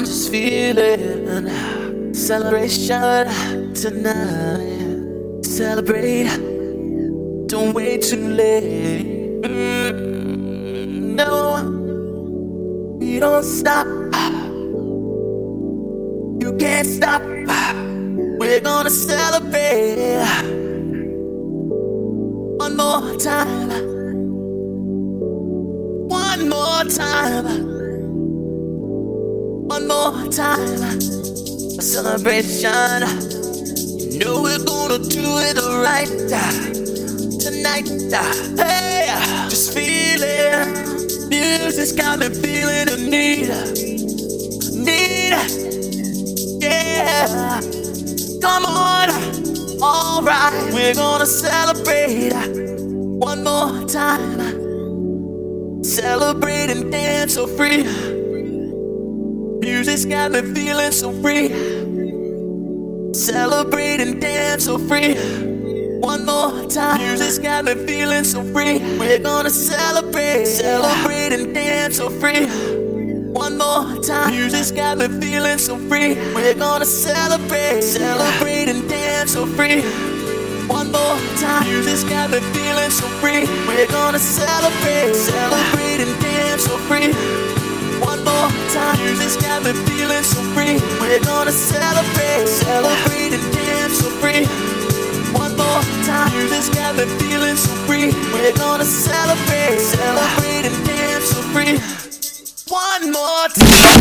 just feeling celebration tonight. Celebrate, don't wait too late. No, we don't stop. You can't stop. We're gonna celebrate one more time. One more time. One more time. A celebration. You know we're gonna do it right tonight. Hey, just feel it. Music's got me feeling the need. Yeah. Come on. Alright, we're gonna celebrate one more time. Celebrate and dance so free. Music's got me feeling so free. Celebrate and dance so free. One more time. Music's got me feeling so free. We're gonna celebrate and dance so free. One more time. Music's got me feeling so free. We're gonna celebrate and dance so free. One more time. Music's got me feeling so free. We're gonna celebrate and dance so free. One more time. Music's got me feeling so free. We're gonna celebrate and dance so free. One more time. Music's got me feeling so free. We're gonna celebrate and dance so free. One more time.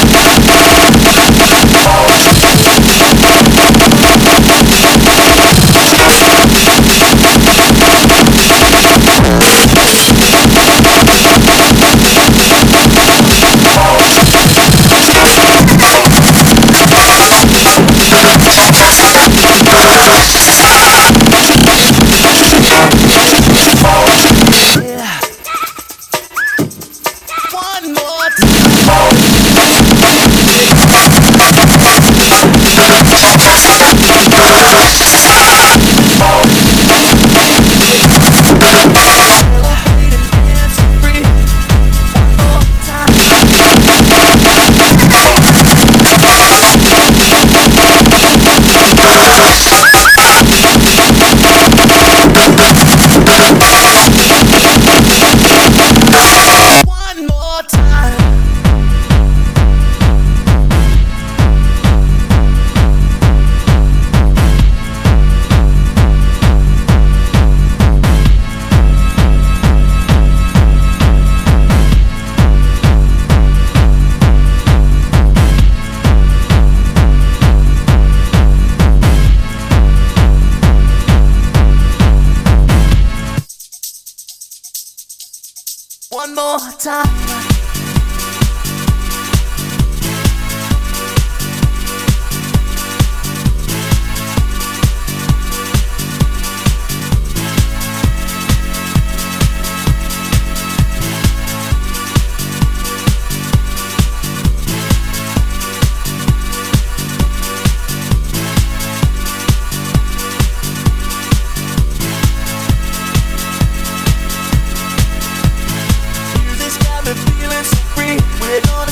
One more time. Feeling so free, we're gonna